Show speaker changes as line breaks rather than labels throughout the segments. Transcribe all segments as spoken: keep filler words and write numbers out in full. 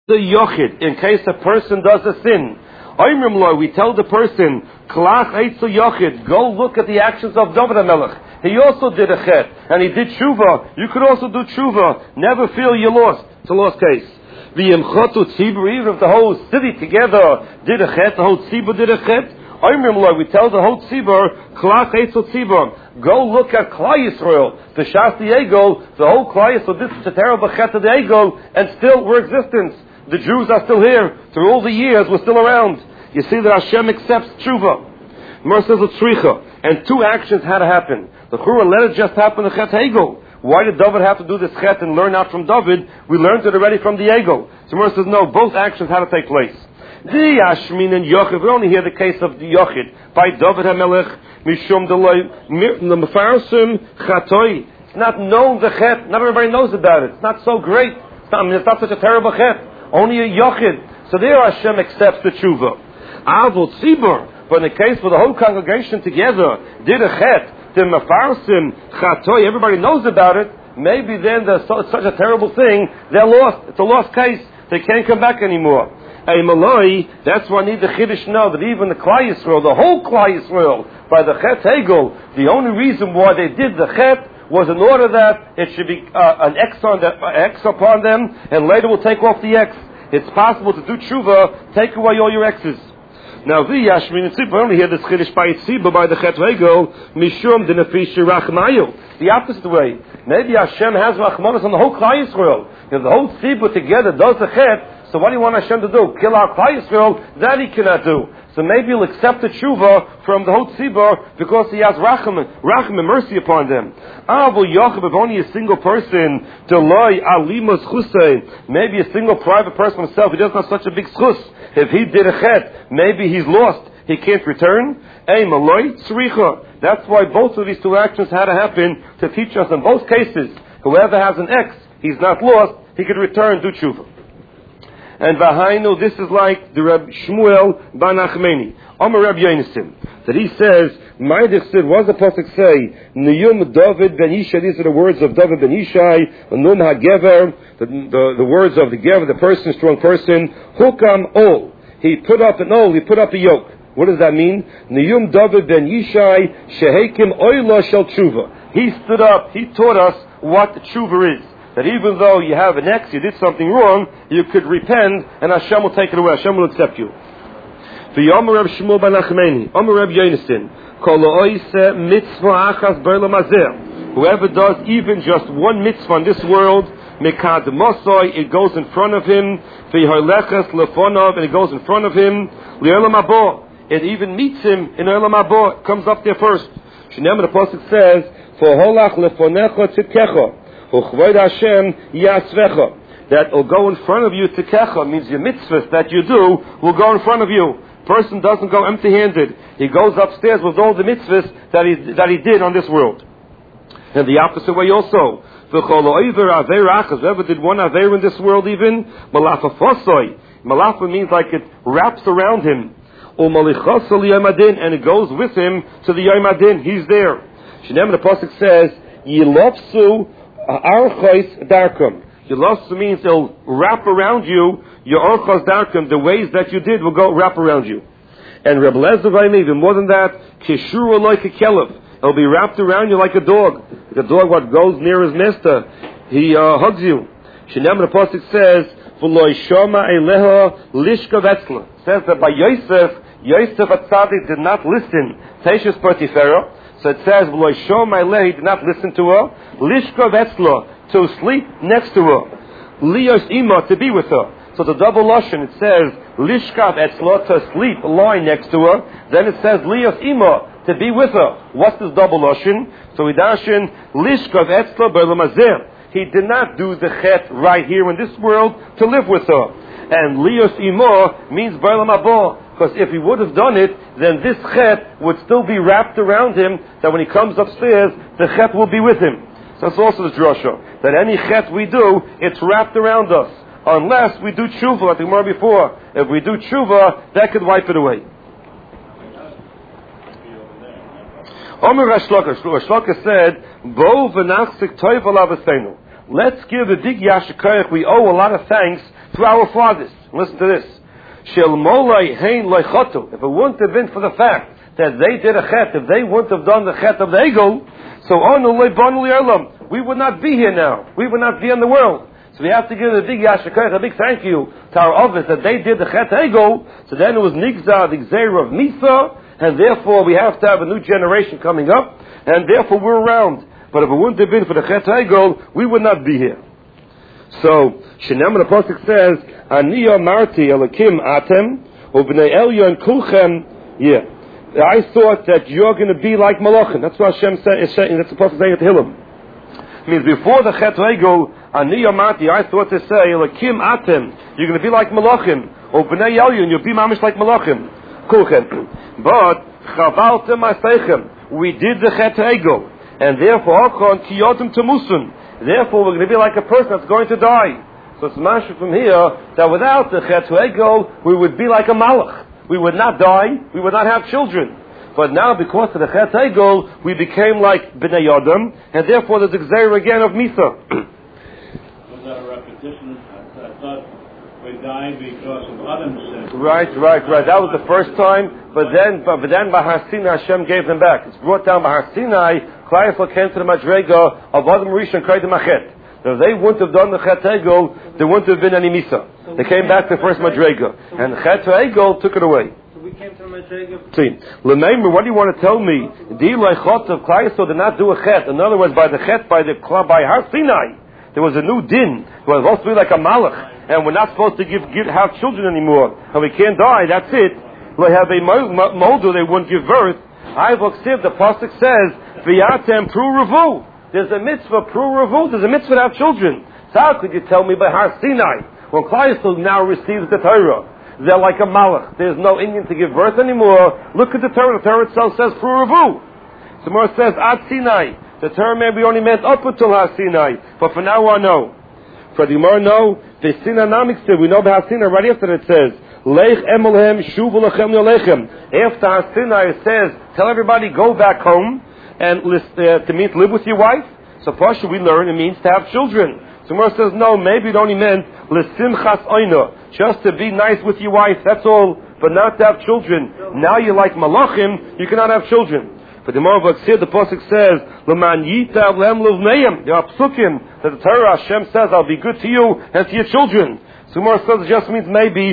the yochid, in case a person does a sin. We tell the person, go look at the actions of David HaMelech. He also did a chet, and he did tshuva. You could also do tshuva. Never feel you lost. It's a lost case. Even if the whole city together did a chet, the whole tzibur did a chet, we tell the whole tzibur, go look at Klal Yisrael, the Shas the Egel, the whole Klal Yisrael did such a terrible chet of the Egel, and still we're existence. The Jews are still here. Through all the years, we're still around. You see that Hashem accepts tshuva. Mer says tzricha. And two actions had to happen. The Chura let it just happen to Chet Egel. Why did David have to do this chet and learn out from David? We learned it already from the Egel. So Mer says, no, both actions had to take place. The Ashmin and Yochid, we only hear the case of the Yochid. By David HaMelech, Mishum Deloi, the Mefarsim Chatoi. It's not known the chet. Not everybody knows about it. It's not so great. It's not, I mean, it's not such a terrible chet. Only a Yochid. So there Hashem accepts the tshuva. Avol Tzibur, but in the case where the whole congregation together did a chet, the Mefarsim Chatoi, everybody knows about it, maybe then there's so, such a terrible thing, they're lost. It's a lost case. They can't come back anymore. A Maloi, that's why I need the Chiddush know that even the Klal Yisrael, the whole Klal Yisrael, by the Chet Hegel, the only reason why they did the Chet was in order that it should be uh, an X, on the, uh, X upon them, and later we'll take off the X. It's possible to do tshuva, take away all your X's. Now, the Yashmin Tzibur, only hear this Chiddush by Tzibur, by the Chet Hegel, Mishum de Nefesh Rachmayu. The opposite way. Maybe Hashem has Rachmanis on the whole Klal Yisrael. If the whole Tzibur together does the Chet, so what do you want Hashem to do? Kill our Klal Yisrael? That he cannot do. So maybe he'll accept the tshuva from the whole tzibur because he has racham, racham and mercy upon them. Avol Yochid, if only a single person, Deloi Alimus Chusay, maybe a single private person himself, he doesn't have such a big schus. If he did a chet, maybe he's lost. He can't return. Ey Maloi Tzricha. That's why both of these two actions had to happen to teach us in both cases. Whoever has an X, he's not lost, he could return, do tshuva. And Vahainu, this is like the Reb Shmuel Bar Nachmani, Omer Reb Yonason, that he says, my dechsid, what does the pasuk say? Niyum David ben Yishai, these are the words of David ben Yishai, Nun HaGever, the, the, the words of the Gever, the person, strong person, Hukam Ol. He put up an Ol, he put up a yoke. What does that mean? Niyum David ben Yishai, Shehekim Oyla Shel Tshuva. He stood up, he taught us what the tshuva is. That even though you have an X, you did something wrong, you could repent, and Hashem will take it away. Hashem will accept you. The Omer Reb Shmuel Bar Nachmani, Omer Reb Yonason, Kol Oise Mitzvah Achas B'Olam Hazeh. Whoever does even just one mitzvah in this world, Mekad Mosoi, it goes in front of him. V'Yharleches Lefonov, and it goes in front of him. L'Olam Habo, it even meets him in Olam Habo. It comes up there first. Shneim, the pasuk says, V'Holach Lefonecha Tzidkecha. That will go in front of you to kecha, means your mitzvahs that you do will go in front of you. Person doesn't go empty-handed. He goes upstairs with all the mitzvahs that he, that he did on this world. And the opposite way also. Whoever did one aver in this world even, malafa fosoi. Malafa means like it wraps around him. And it goes with him to the Yom Adin. He's there. Shneim, the pasuk says, Yilopsu Archos Darkum. Yilopsu means it'll wrap around you. Your Archos Darkum, the ways that you did, will go wrap around you. And Reb Lezer, even more than that, Kishur like a kelev. It'll be wrapped around you like a dog. Like a dog what goes near his master, he uh, hugs you. Shneim, the pasuk says, V'lo shoma eleha lishka vetzla. Says that by Yosef, Yosef Atzadik did not listen. Teishus Potiphera. So it says, V'lo shoma eleha, he did not listen to her. Lishka vetzla, to sleep next to her. Lios ima, to be with her. So the double lashon, it says, Lishka vetzla, to sleep, lie next to her. Then it says, Lios ima, to be with her. What's this double lashon? So we dashin, Lishka vetzla b'olam hazeh. He did not do the chet right here in this world to live with her. And lios imo means b'olam haba. Because if he would have done it, then this chet would still be wrapped around him, that when he comes upstairs, the chet will be with him. So that's also the drasha. That any chet we do, it's wrapped around us. Unless we do tshuva, like the Gemara before. If we do tshuva, that could wipe it away. Omer Rashlaka, Rashlaka said, Bo v'nachzik toiv alav asenu. Let's give a big yashikayach. We owe a lot of thanks to our fathers. Listen to this. Shel molai hein leichotu. If it wouldn't have been for the fact that they did a chet, if they wouldn't have done the chet of the egel, so anu leibanu li'olam, we would not be here now. We would not be in the world. So we have to give a big yashakayach, a big thank you to our office that they did the chet egel. So then it was nigzah, the gzeira of misa, and therefore we have to have a new generation coming up, and therefore we're around. But if it wouldn't have been for the chet egel, we would not be here. So Shenam the pasuk says, Aniya marti elakim atem ubnei elyon kulchem. Yeah, I thought that you're going to be like malachim. That's what Hashem said. That's the pasuk saying at Hillim. It means before the chet egel, Aniya marti, I thought to say elakim atem. You're going to be like malachim. Ubnei elyon, you'll be mamish like malachim. Kulchem. But chavaltem aseichem. We did the chet egel, and therefore akon kiyotim temusun. Therefore, we're going to be like a person that's going to die. So it's mashal from here that without the chet egel, we would be like a malach. We would not die. We would not have children. But now, because of the chet egel, we became like bnei Adam, and therefore there's a gzeira again of misa.
Was that a repetition? I, I thought we died because of Adam's sin.
Right, right, right. That was the first time. But then, but, but then by Har Sinai, Hashem gave them back. It's brought down by Har Sinai. Klai Yisrael came to the Madrega of Adam Rishon Kreid Machet. If they wouldn't have done the Chet Egel, there wouldn't have been any Misa. So they came back to the first Madrega. So and the Chet Egel took it away.
So we came to the Madrega.
See, L'meimer, what do you want to tell me? Di Leichot of Klai Yisrael did not do a Chet. In other words, by the Chet, by the by Har Sinai, there was a new din. It was supposed to be like a Malach. And we're not supposed to give, give have children anymore. And we can't die, that's it. They have a molder, they wouldn't give birth. I Siv, the pasuk says, "V'yatem pru revu." There's a mitzvah pru revu. There's a mitzvah to have children. So how could you tell me by Har Sinai, when Klai Yisrael now receives the Torah, they're like a malach. There's no Indian to give birth anymore. Look at the Torah. The Torah itself says pru revu. The Gemara says Ad Sinai. The Torah maybe only meant up until Har Sinai, but for now on, no. For the Gemara, no. The Sinai Namik said we know about Har Sinai right after it says. Leich emelhem shuvu lachem yolechem. After Har Sinai it says, tell everybody go back home and list, uh, to meet, live with your wife. So first we learn it means to have children. So Gemara says no, maybe it only meant lesimchas oina, just to be nice with your wife. That's all, but not to have children. Now you're like malachim, you cannot have children. But the Gemara the pasuk says, "L'man yitav lehem levneim." There are psukim that the Torah Hashem says, "I'll be good to you and to your children." So Gemara says it just means maybe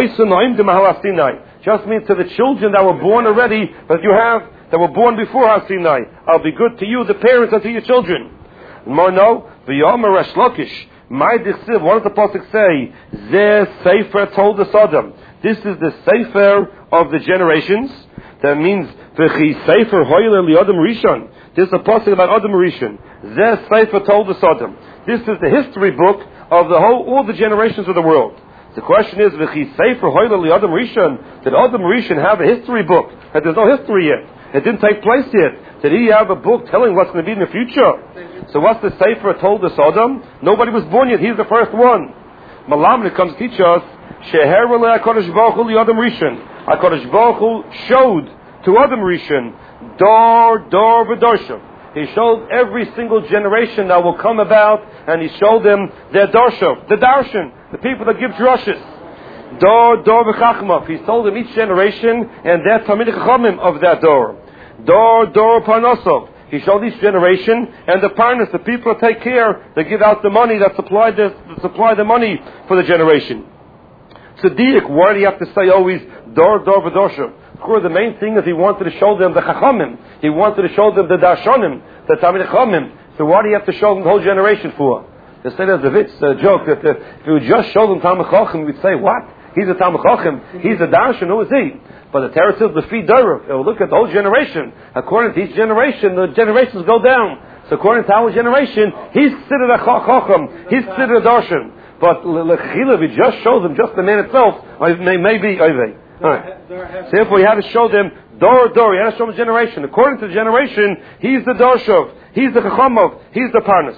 just means to the children that were born already that you have that were born before Har Sinai. I'll be good to you, the parents, and to your children. More no, the Yomer Resh Lakish. My Dichsiv, what does the pasuk say? Zeh Sefer told the Sodom. This is the Sefer of the generations. That means V'chi Sefer Hoyle Li Adam Rishon. This is a pasuk about Adam Rishon. Zeh Sefer told the Sodom. This is the history book of the whole, all the generations of the world. The question is, V'chi Sefer Hoyle Li Adam Rishon. Did Adam Rishon have a history book? That there's no history yet. It didn't take place yet. Did he have a book telling what's going to be in the future? So what's the Sefer told the Sodom? Nobody was born yet. He's the first one. Malam, it comes to teach us, Sheher Rele HaKadosh Baruch Hu Li Adam Rishon. HaKadosh Baruch Hu showed to Adam Rishon, Dor, Dor, V'Dorshav. He showed every single generation that will come about, and he showed them their Dorshav, the Darshan, the people that give drushes. Dor, Dor, V'Chachmav. He told them each generation and their Talmidei Chachamim of that Dor. Dor, Dor, Parnosov. He showed each generation and the Parnas, the people that take care, that give out the money, that supply the, that supply the money for the generation. Tzaddik, why do you have to say always Dor, Dor, V'Dorshav? Of course, the main thing is he wanted to show them the Chachamim. He wanted to show them the Darshanim, the Talmidei Chachamim. So why do you have to show them the whole generation for? They say there's a vitz, a joke, that uh, if you would just show them Talmidei Chacham, we'd say, what? He's a Talmidei Chacham. He's a Darshan. Who is he? But the Torah says the Fi Dora. It will look at the whole generation. According to each generation, the generations go down. So according to our generation, he's considered a Chacham. He's considered a Darshan. But L'chila, if you just show them just the man itself, maybe, maybe. Right. So therefore, you had to show them Dor Dor. You had to show them generation. According to the generation, he's the Dorshov, he's the Chachamov, he's the Parnas.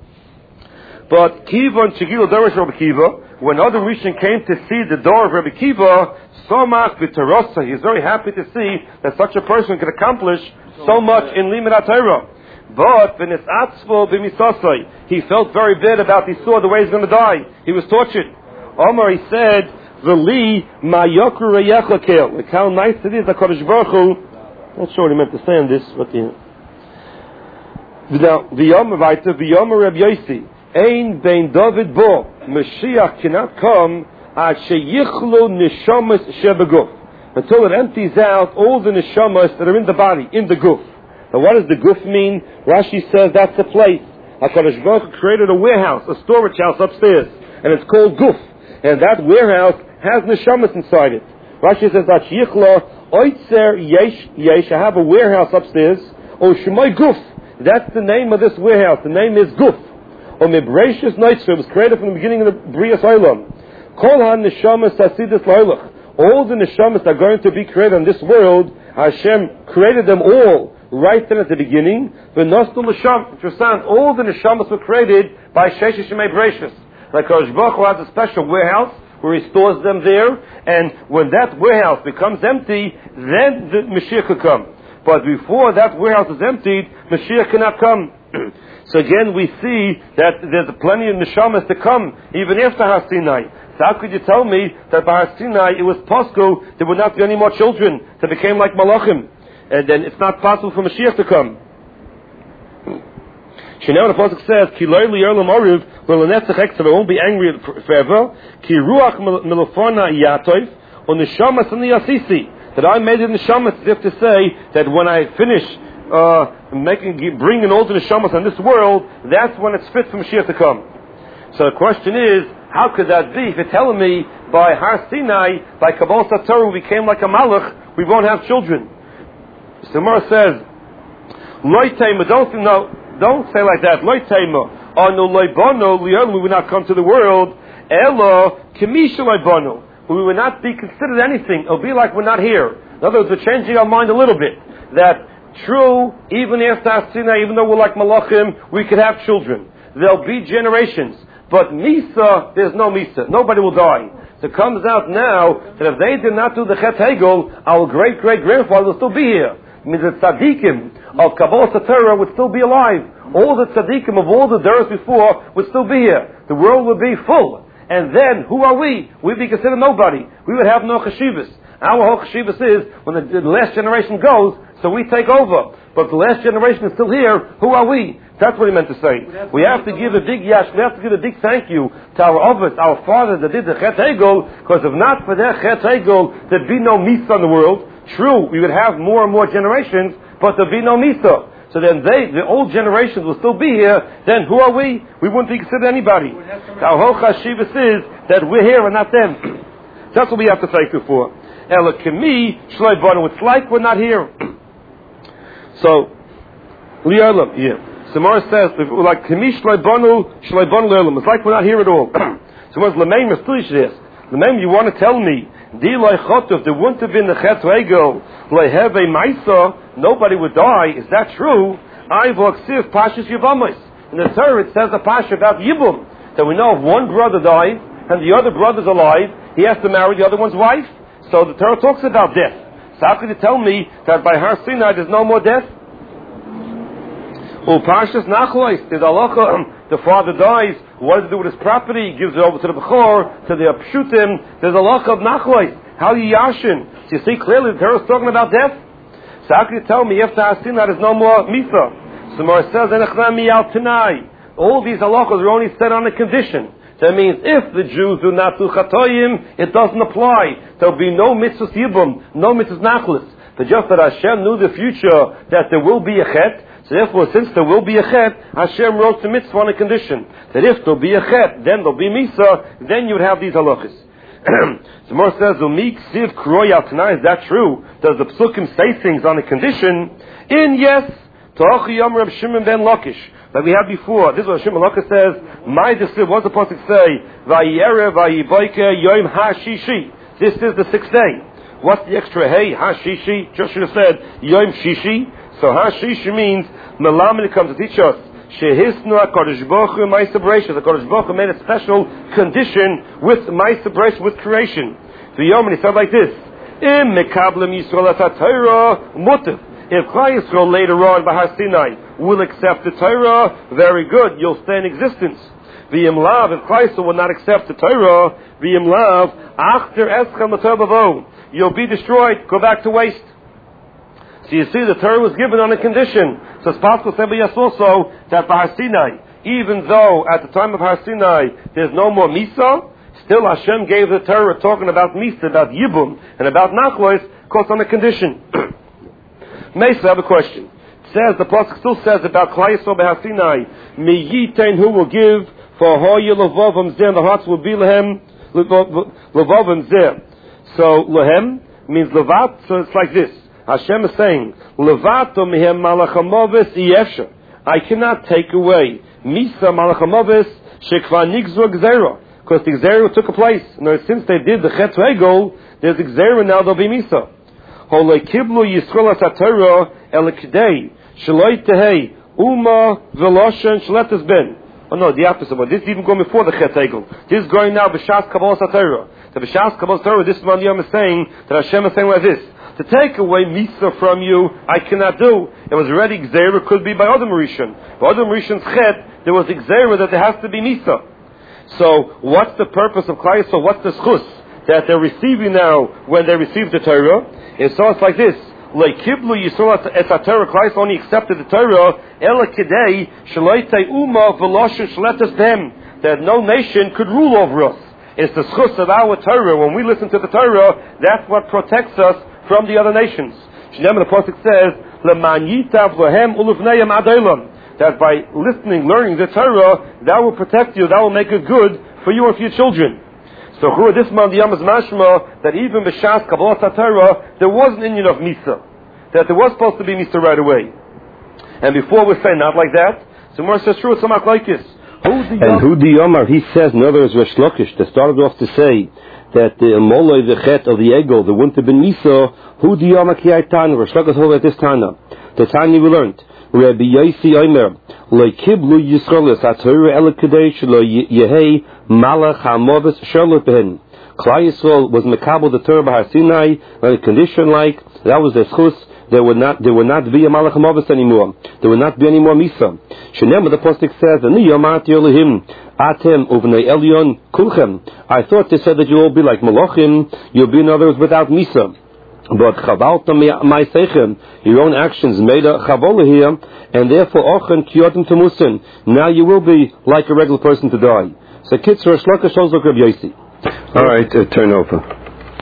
But Kiva and Shigil Dorish Rabbi Kiva, when Adam Rishon came to see the door of Rabbi Kiva, Somach v'Tarosa, he's very happy to see that such a person could accomplish so much in Limud HaTorah. But v'nisatzvo b'misasai, he felt very bad about he saw the way he's going to die. He was tortured. Omar, he said, V'li ma'yokru reyechakel. Look how nice it is, HaKadosh Baruch Hu. Not sure what he meant to say on this, but yeah. Now, V'yomer Vaita, V'yomer Reb Yosi, Ein bein David bo, Mashiach cannot come, ad sheyichlu neshamas shebeguf, until it empties out all the neshamas that are in the body, in the guf. Now what does the guf mean? Rashi says that's a place. HaKadosh Baruch Hu created a warehouse, a storage house upstairs, and it's called guf. And that warehouse has neshamas inside it. Rashi says that sheyichlu oitzer yesh yesh, I have a warehouse upstairs, o shemay guf. That's the name of this warehouse. The name is Guf. Or Mibratius Noitzah. It was created from the beginning of the Brias Olam. Kol ha-neshamas hasidus loilach. All the neshamas that are going to be created in this world, Hashem created them all right then at the beginning. V'nosnu l'sham. Interesting. All the neshamas were created by Sheshes Shemei Bratius. Like Kodesh Baruch Hu has a special warehouse where He stores them there. And when that warehouse becomes empty, then the Mashiach could come. But before that warehouse is emptied, Mashiach cannot come. So again, we see that there's plenty of neshamas to come, even after Har Sinai. So how could you tell me that by Har Sinai it was possible there would not be any more children that became like Malachim? And then it's not possible for Mashiach to come. Now the Pasuk says, Ki loy liyerlam aruv, v'lenetzach eksav, I won't be angry forever. Ki ruach milofona yatoif, on neshamas and the yasisi. That I made it in neshamas, as if to say that when I finish uh, making, bringing all the neshamas on this world, that's when it's fit for Mashiach to come. So the question is, how could that be? If you're telling me by Har Sinai, by Kabbalah Satorah, we became like a malach, we won't have children. So the Gemara says, Loi teima, don't no, don't say like that. Loi teima, oh no loi bono, li'olam, we will not come to the world. Elo kemisha loi bono. We will not be considered anything. It'll be like we're not here. In other words, we're changing our mind a little bit. That true, even after Har Sinai, even though we're like Malachim, we could have children. There'll be generations. But Misa, there's no Misa. Nobody will die. So it comes out now that if they did not do the Chet Hegel, our great-great-grandfather will still be here. It means the tzaddikim of Kabbalah Satorah would still be alive. All the tzaddikim of all the Doros before would still be here. The world would be full. And then, who are we? We'd be considered nobody. We would have no cheshivas. Our whole cheshivas is, when the, the last generation goes, so we take over. But if the last generation is still here, who are we? That's what he meant to say. We have to give a big yash, we have to give a big thank you to our Avos, our fathers that did the Chet Hegel, because if not for their Chet Hegel, there'd be no Misa in the world. True, we would have more and more generations, but there'd be no Misa. So then they, the old generations will still be here, then who are we? We wouldn't be considered anybody. Our whole chashivas is that we're here and not them. That's what we have to thank you for. Elokemi shloi banu. It's like we're not here. So, li'olam, yeah. So Mara says, like kemi shloi banu, shloi banu li'olam. It's like we're not here at all. So Mara's l'meim mistilish this. L'meim, you want to tell me, di loy chotov, there wouldn't have been the chet regel, loy have a maisa, nobody would die. Is that true? I v'aksiv pashas yivamos. In the Torah it says a pasha about Yibum, that we know if one brother dies and the other brother's alive, he has to marry the other one's wife. So the Torah talks about death. So how could you tell me that by Har Sinai there's no more death? Well, Parshas Nachlois, the halacha, the father dies, what does he do with his property? He gives it over to the Bechor, to the Pshutim. There's a halacha of Nachlois. How do you yashin? So you see clearly the Torah is talking about death. So how can you tell me after Har Sinai there's no more Misa? So Mar says, all these halachas are only said on a condition. That means if the Jews do not do chatoyim, it doesn't apply. There will be no mitzvahs yibum, no mitzvahs nachlis. But just that Hashem knew the future, that there will be a chet, so therefore since there will be a chet, Hashem wrote the mitzvah on a condition. That if there will be a chet, then there will be misa, then you would have these halachas. So Mar says, Umik siv kroya tonight, is that true? Does the psukim say things on a condition? In yes, Ta'achi Yom Reb Shimon ben Lakish. Like we had before, this is what Shimon Lakish says, my desib, what's the pasuk say? Vayere, vayiboike, yom ha-shishi. This is the sixth day. What's the extra hey, ha-shishi? Just should have said, yom shishi. So ha-shishi means, Melamed comes to teach us, shehisnu HaKadosh Baruch Hu Ma'aseh Bereshis. HaKadosh Baruch Hu made a special condition with Ma'aseh Bereshis, with creation. So Yom, and he said like this, Im mekablem Yisrael at HaTorah mutiv. If Klal Yisrael later on by Har Sinai will accept the Torah, very good, you'll stay in existence. V'im lav, if Klal Yisrael will not accept the Torah, v'im lav, achter eschem l'Torah, you'll be destroyed, go back to waste. So you see, the Torah was given on a condition. So it's possible to say also that by Har Sinai, even though at the time of Har Sinai there's no more Misa, still Hashem gave the Torah talking about Misa, about Yibum, and about Nachlois, because on a condition. Mesa, I have a question. It says, the Pasuk still says about Klal Yisrael by Har Sinai, Mi yitain, who will give, for hoye levavam zeh, the hearts will be lehem, levavam zeh. So, lehem means levat, so it's like this. Hashem is saying, levato mihem malachamovis yefsha. I cannot take away Misa malachamovis shekva nigzor gzera. Because the gzera took a place. Now, since they did the chet regel, there's gzera, now there'll be Misa. Hole kiblu Yisrael asatara el kidei shaloi tehei uma veloshen shletas ben. Oh no, the opposite one. This is even going before the chet regel. This is going now b'shas kabbalah satara. The b'shas kabbalah satara, this one Yom is saying that Hashem is saying like this. To take away Misa from you, I cannot do. It was already Gzeira, could be by Adam Rishon. By Adam Rishon's Chet, there was Gzeira that there has to be Misa. So, what's the purpose of Klal Yisrael? What's the schus that they're receiving now when they receive the Torah? And so it's like this. Le'kiblu Yisrael et ha-Torah, Klal Yisrael only accepted the Torah, ela kidei, shaloi te'uma v'loshen shletas behem, that no nation could rule over us. It's the schus of our Torah. When we listen to the Torah, that's what protects us from the other nations. Shneim, the Pasuk says, "Leman yitav lohem ulufneiam adolam." That by listening, learning the Torah, that will protect you. That will make it good for you and for your children. So, who this man the Yom is mashma that even b'shas kabbalah Torah there was an Indian of Misa, that there was supposed to be Misa right away. And before we say not like that, so more says true. It's something like this. And who the Yomar, he says, in other words, Resh Lakish, that started off to say that the Moloi, the Chet of the Egel, there wouldn't have been Misa, who the Yomar ki Aitan, Resh Lakish hold at this time. The time we learned, Rabbi Yosi Omer, Lo Kiblu Yisraelis, HaTorah Ele Kadesh, Lo Yehei, Malach HaMovis, Sherlot Behen. Klal Yisrael was Mekabel the Torah by Har Sinai, on a condition like, that was their schus, there would not there would not be a Malach HaMovis anymore. There would not be any more Misa. Shenem, the Apostle says, Ani Yomati Elohim, Atem Uvnei Elyon Kulchem. I thought they said that you will be like Malachim, you'll be in others without Misa. But Chavalta Maisechem, your own actions made a Chavola here, and therefore Ochen Kyotim Temusin. Now you will be like a regular person to die. So Kitzur Shlaka shows like Rabbi Yosi. All right, uh, turn over.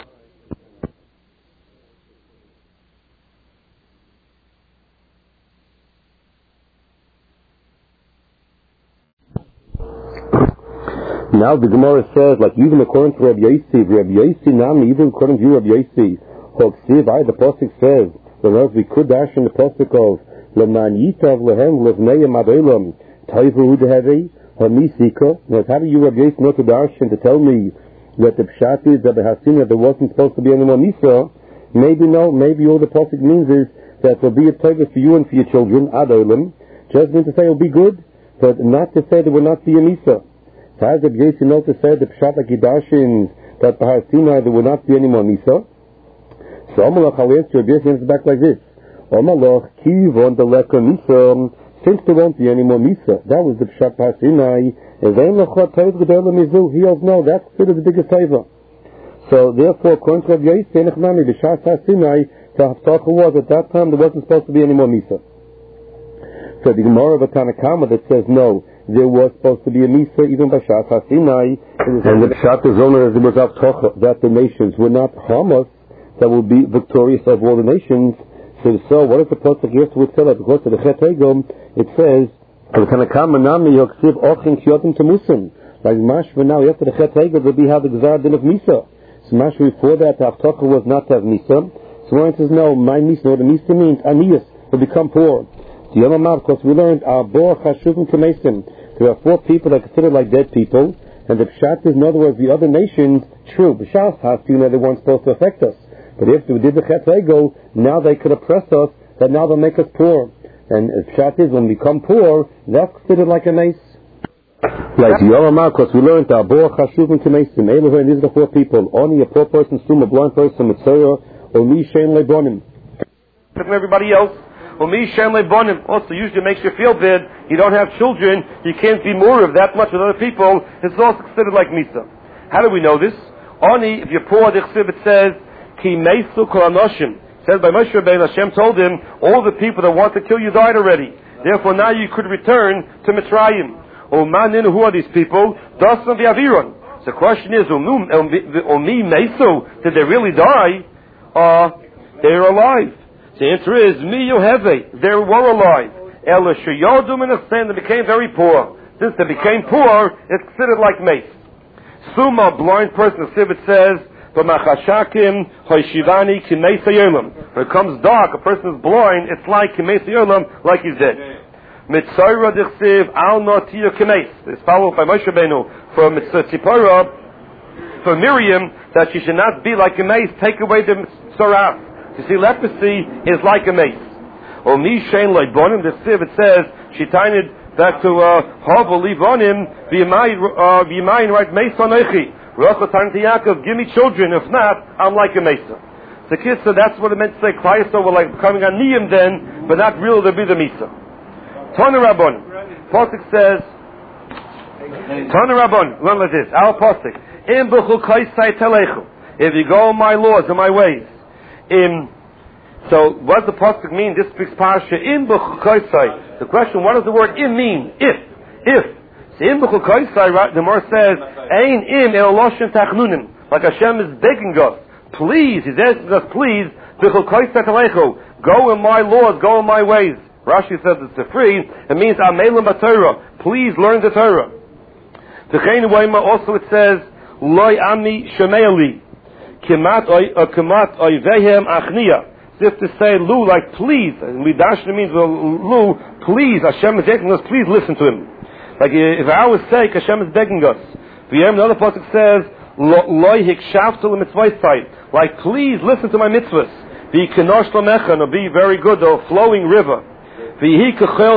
Now the Gemara says, like even according to Rabbi Yosi, Rabbi Yosi Nami, even according to you, Rabbi Yosi, Hoksiv, I, the Pasuk says, whereas we could dash in the Pasuk of Leman Yitav Lehem Levneim Adolam Taivu Udehevi Hamisika. Now, how do you, Rabbi Yosi, know to dash and to tell me that the Pshat is that the Hasina there wasn't supposed to be any more Misa? Maybe no, maybe all the Pasuk means is that there'll be a Torah for you and for your children, Adolam. Just mean to say it'll be good, but not to say there will not be a Misa. So as Rabbi Yosi knows to say the Pshat HaKidashins that the Har Sinai there will not be any more Misa. So Amalach, I'll answer Rabbi Yosi answers back like this. Amalach, Kivon the Leka Misa, since there won't be any more Misa. That was the Pshat Har Sinai. And then Lachot Tev Gedola Mizu, he also knows that's considered the biggest favor. So therefore, according to Rabbi Yosi, Nechnami, the Pshat Har Sinai, the Haftarcha was at that time there wasn't supposed to be any more Misa. So the Gemara of a Tanakama that says no, there was supposed to be a Misa even by Pshat Har Sinai. And the Pshat is only as it was Haftarcha that the nations were not harmless, that will be victorious over all the nations. So, so what if the Pasuk here would tell us? Because to the Chet Egel, it says, like Mashva now, after the Chet Egel, will be how the Gzar Din of Misa. So Mashva before that, the Haftarcha was not to have Misa. So one says, no, my Misa, what the Misa means, Anias, will become poor. The Yom of course, we learned, Arbor Chashuvim Kemesim. There are four people that are considered like dead people, and the Pshat is, in other words, the other nations, true, B'Shas Hasina, they weren't supposed to affect us. But if we did the Chet Egel, now they could oppress us, that now they'll make us poor. And the Pshat is, when we become poor, that's considered like a mace. Like the Yom because we learned that Arbor Chashuvim Kemesim. Elohim, these are the four people. Only a poor person, Sum, a blind person, Mitzvah, or Mi Shein Lebonim. from everybody else. Also, usually makes you feel bad. You don't have children. You can't be more of that much with other people. It's also considered like Misa. How do we know this? Oni, if you're poor, the Chsibit says, Ki Meisu Kol Anoshim. Says by Moshe Rabbeinu, Hashem told him, all the people that want to kill you died already. Therefore, now you could return to Mitzrayim. O manin, who are these people? Dasan v'aviron. So the question is, Omi Meisu, did they really die? Uh, they're alive. The answer is, Mi Yoheve, they were alive. Ela Sheyodum and they became very poor. Since they became poor, it's considered like mace. Suma, blind person, Sivit says, when it comes dark, a person is blind, it's like like he's dead. Mitzayra dichsiv al notiya kemes. It's followed by Moshe Rabbeinu for Mitzvah for Miriam that she should not be like a mace. Take away the saraf. You see, leprosy is like a mace. Or mishain like bonim. The siv it says she tied back to Havel livonim v'yimayin right mace onechi. Rachel turned to Yaakov, give me children. If not, I'm like a mesa. The kid said that's what it meant to say. Klaiso were like becoming a niyim then, but not really to be the misa. Tana Rabbon. Pasuk says, Tana Rabbon, learn like this, Al Pasuk. Im b'chul kaisai telechu. If you go in my laws and my ways. In, so what does the Pasuk mean? This speaks Parsha. Im b'chul kaisai. The question, what does the word im mean? If. If. So im b'chul kaisai, the Gemara says, Ein im el loshen tachnunim. Like Hashem is begging us. Please, He's asking us, please, b'chul kaisai telechu. Go in my laws, go in my ways. Rashi says it's a free. It means Amelim b'Torah. Please learn the Torah. The Chein Weima also it says Loi Ami Shemeili Kemat Kemat Oyvehem Achnia. As if to say Lu, like please. Lidashna means Lu. Please, Hashem is asking us. Please listen to Him. Like if for our sake, Hashem is begging us. Another pasuk says Loi Hikshaftu LeMitzvah. Like please listen to my mitzvahs. Be Kenosh Lamecha, or be very good, or flowing river. And then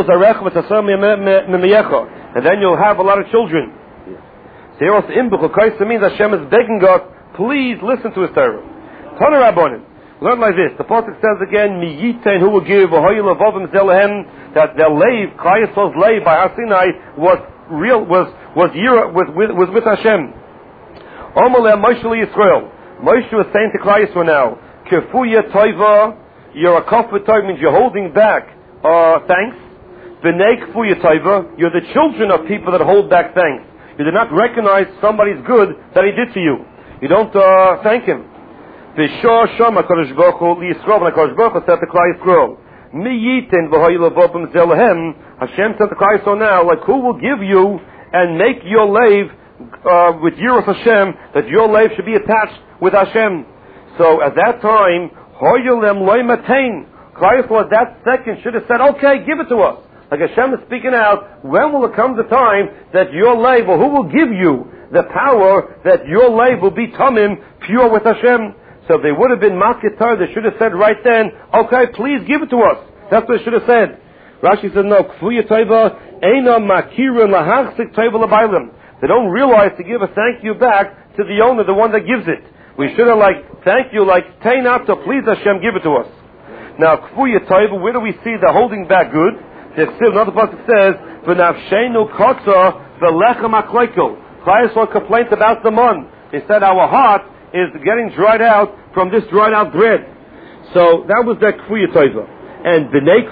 you'll have a lot of children. So here also Imbuch Kaisa means Hashem is begging us, please listen to His Torah. Tana Rabbanim. Learn like this. The Pasuk says again, Miyitain who will give that their lave, Klayasol's lave by Har Sinai was real, was was year, was with was with Hashem. Omaleh Moshe Yisrael. Moshe was saying to Klayasol now, Kefuya Toiva, you're a kafir Toiva means you're holding back Uh, thanks. B'nei kfuya taiva, you're the children of people that hold back thanks. You do not recognize somebody's good that he did to you. You don't uh, thank him. V'shor shama kodesh baruch hu liyisrael, and kodesh baruch hu said to Klal Yisrael, mi yitin v'hoyi levobim zelahem. Hashem said to Klal Yisrael now, like who will give you and make your lave uh, with Yiras Hashem, that your lave should be attached with Hashem. So at that time, hoyolem loy matain. Klal Yisrael at that second should have said, okay, give it to us. Like Hashem is speaking out, when will it come the time that your lave, or who will give you the power that your lave will be tamim, pure with Hashem? So if they would have been makitar, they should have said right then, okay, please give it to us. That's what they should have said. Rashi said, no, kfuya taiva, eina makirin lahachsik taiva labaylim. They don't realize to give a thank you back to the owner, the one that gives it. We should have like, thank you, like, tainat to please Hashem, give it to us. Now, kfuya taiva, where do we see the holding back good? There's still another pasuk says, "V'nafshenu kotza v'lechem akleiko." Klal Yisrael complained about the man. He said, "Our heart is getting dried out from this dried out bread." So that was that kfuya taiva. And b'nei